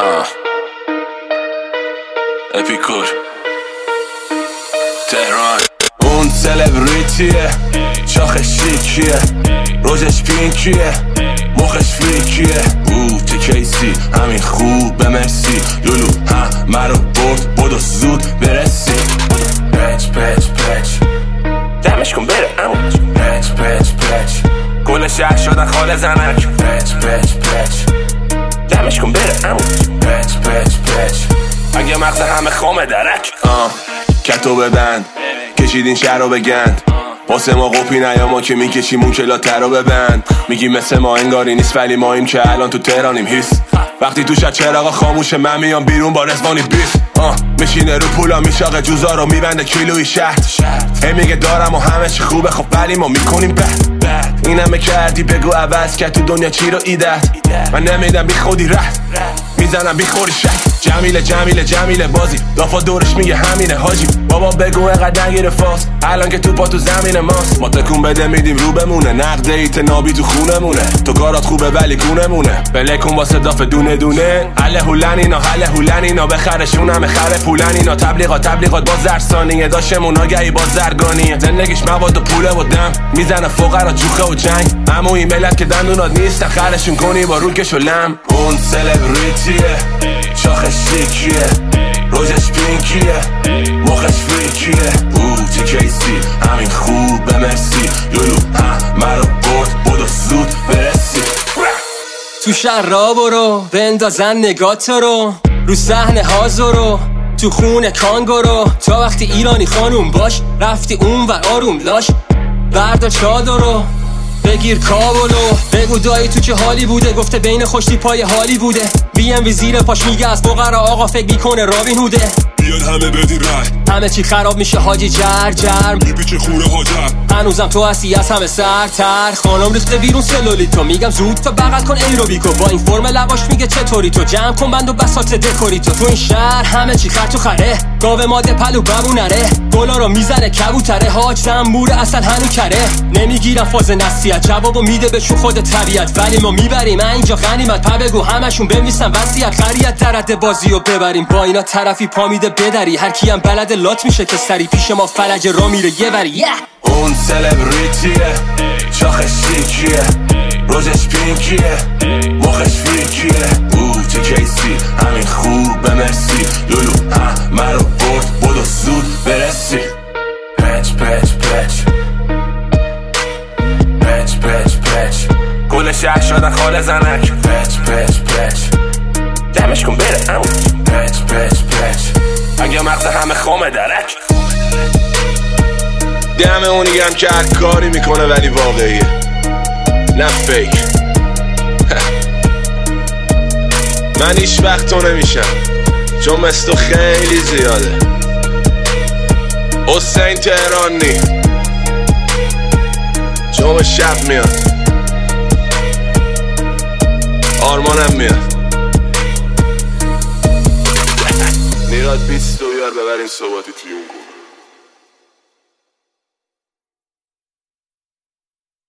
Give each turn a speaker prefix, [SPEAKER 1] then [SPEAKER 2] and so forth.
[SPEAKER 1] اپیکور تهران. اون سلبریتیه، شاخش شیکیه، روزش پینکیه، مخش فریکیه. چه کیسی همین خوبه مرسی. لولو همه رو برد و زود برسی. پچ پچ پچ دمش کن بره امو. پچ پچ پچ کل شهر شدن خاله زنک. پچ پچ پچ دمش کن بره امو. پچ پچ پچ اگه مغز همه خامه درک. کتو ببند کشیدین شهر رو بگند. واسه ما قپی نیا ما که میکشیم اون کلاتر رو ببند. میگی مثل ما انگاری نیست ولی ماییم که الان تو تهرانیم. هیس وقتی تو شد چراغا خاموشه من میام بیرون با رزوانی بیس. میشینه رو پولا میشاقه جوزا رو میبنده کیلوی شهر. هی میگه دارم و همه چی خوبه خب ولی ما میکنیم بد. اینمه کردی بگو عوض که تو دنیا چی رو ایدت. من نمیدم بی خودی رد میزنم بی خوری شد. جمیله جمیله جمیله بازی دافا دورش میگه همینه حاجی. بابا بگو اقدر نگیره فاس الان که تو پا تو زمین ماست. ما تکون بده میدیم رو بمونه. نقد ایت نابی تو خونمونه. تو کارات خوبه ولی گونمونه. بلکون واسه داف دونه دونه. هله هولن اینا هله هولن اینا. بخرشون همه خره پولن اینا. تبلیغات باز درسانیه. داشمون آگهی باز زرگانیه. زندگیش مواد و پوله و دم میزنه فقرا جوخه و جنگ. اما این ملت که دندونات نیستن خرشون کنی با روکش و لم. اون سلبریتیه، شاخش شیکیه، روزش پینکیه، مخش فریکیه. چه کیسی همین خوبه مرسی. لولو همه رو برد و زود برسی.
[SPEAKER 2] تو شهر را برو بندازن نگات رو صحنه هازارو تو خونه کانگورو. تا وقتی ایرانی خانوم باش رفتی اون و آروم لاش. بردار چادرو بگیر کابلو. بگو دایی تو چه حالی بوده. گفته بین خوشتی پای حالی بوده. بیم وی زیر پاش میگه از فقرا آقا فکر میکنه رابین هوده.
[SPEAKER 3] بیاد همه بدین رای
[SPEAKER 2] همه چی خراب میشه حاجی جر
[SPEAKER 3] میپیچه خوره هاجر.
[SPEAKER 2] هنوزم تو هستی از همه سرتر. خانم ریخته بیرون سلولیتو. میگم زود تا بغل کن ایروبیکو. با این فرم لواش میگه چطوری تو. جمع کن بند و بساط دکوری تو این شهر همه چی خر تو خره. گاو ماده پلو ببونره. گلا رو میزنه کبوتره. حاج زنبوره اصلا هنو کره. نمیگیرم فاز نصیحت جوابو میده بهشون خود طبیعت. ولی ما میبریم اینجا غنیمت. پا بگو همشون بنویسن وصیت. خریت درد بازیو ببریم. با اینا طرفی پا میده بدری. هر کی هم بلد لات میشه که سری پیش ما فلج را میره یه وری.
[SPEAKER 1] اون سلبریتیه، شاخش شیکیه، روزش پینکیه، مخش فریکیه. چه کیسی همین خوبه مرسی. لولو همه رو برد و زود برسی. پچ پچ پچ پچ پچ پچ کل شهر شدن خاله زنک. پچ پچ پچ دمش کن بره امو. پچ پچ پچ اگه مغز همه خامه درک. دم اونی هم که هر کاری میکنه ولی واقعیه نه فیک. من هیچ وقت تو نمیشم چون مثل تو خیلی زیاده. حسین تهرانی چون شب میاد آرمانم میاد. نیراد 20 بیار ببرین صحباتی تیونگو.